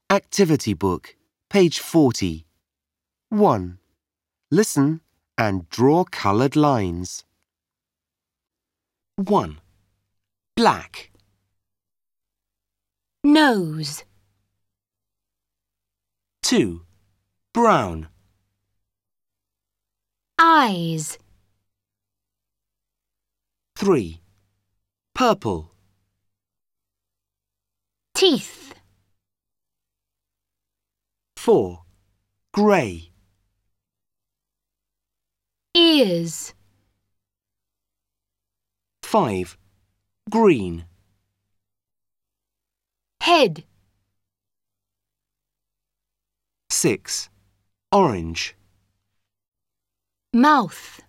Activity book, page 40. 1. Listen and draw coloured lines. 1. Black, Nose, 2. Brown, eyes, 3. Purple, teeth, 4. Grey, ears, 5. Green, head, 6. Orange, mouth.